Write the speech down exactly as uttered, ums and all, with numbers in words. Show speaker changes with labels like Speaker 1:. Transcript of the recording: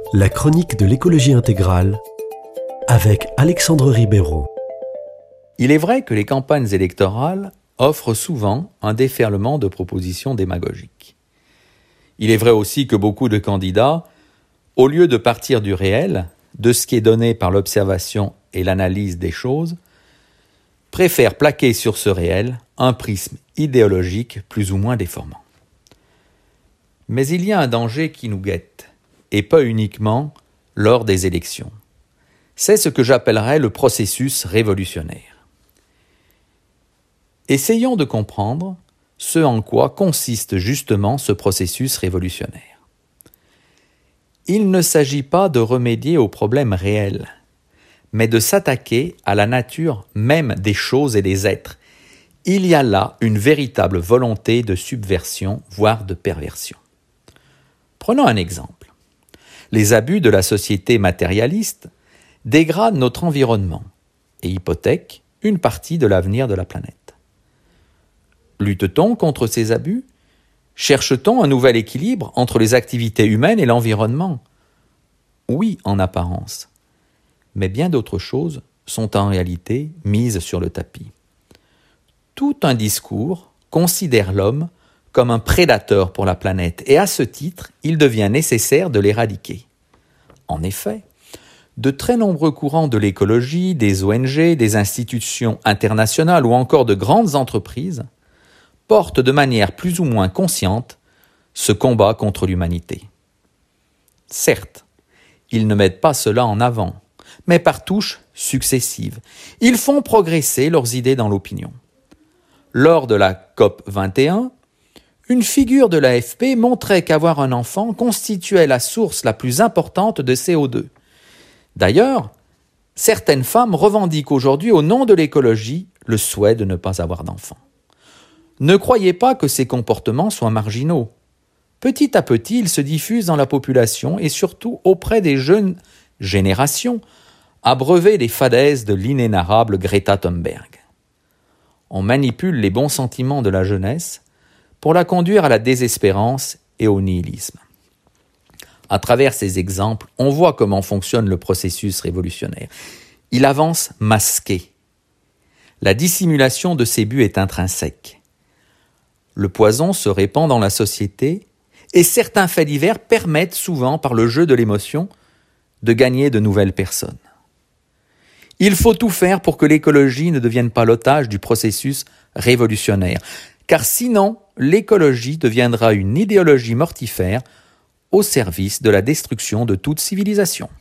Speaker 1: La chronique de l'écologie intégrale avec Alexandre Ribeiro.
Speaker 2: Il est vrai que les campagnes électorales offrent souvent un déferlement de propositions démagogiques. Il est vrai aussi que beaucoup de candidats, au lieu de partir du réel, de ce qui est donné par l'observation et l'analyse des choses, préfèrent plaquer sur ce réel un prisme idéologique plus ou moins déformant. Mais il y a un danger qui nous guette, et pas uniquement lors des élections. C'est ce que j'appellerais le processus révolutionnaire. Essayons de comprendre ce en quoi consiste justement ce processus révolutionnaire. Il ne s'agit pas de remédier aux problèmes réels, mais de s'attaquer à la nature même des choses et des êtres. Il y a là une véritable volonté de subversion, voire de perversion. Prenons un exemple. Les abus de la société matérialiste dégradent notre environnement et hypothèquent une partie de l'avenir de la planète. Lutte-t-on contre ces abus ? Cherche-t-on un nouvel équilibre entre les activités humaines et l'environnement ? Oui, en apparence. Mais bien d'autres choses sont en réalité mises sur le tapis. Tout un discours considère l'homme comme un prédateur pour la planète et à ce titre, il devient nécessaire de l'éradiquer. En effet, de très nombreux courants de l'écologie, des O N G, des institutions internationales ou encore de grandes entreprises portent de manière plus ou moins consciente ce combat contre l'humanité. Certes, ils ne mettent pas cela en avant, mais par touches successives. Ils font progresser leurs idées dans l'opinion. Lors de la C O P vingt et un, une figure de l'A F P montrait qu'avoir un enfant constituait la source la plus importante de C O deux. D'ailleurs, certaines femmes revendiquent aujourd'hui au nom de l'écologie le souhait de ne pas avoir d'enfant. Ne croyez pas que ces comportements soient marginaux. Petit à petit, ils se diffusent dans la population et surtout auprès des jeunes générations, abreuvées des fadaises de l'inénarrable Greta Thunberg. On manipule les bons sentiments de la jeunesse pour la conduire à la désespérance et au nihilisme. À travers ces exemples, on voit comment fonctionne le processus révolutionnaire. Il avance masqué. La dissimulation de ses buts est intrinsèque. Le poison se répand dans la société et certains faits divers permettent souvent, par le jeu de l'émotion, de gagner de nouvelles personnes. Il faut tout faire pour que l'écologie ne devienne pas l'otage du processus révolutionnaire, car sinon, l'écologie deviendra une idéologie mortifère au service de la destruction de toute civilisation.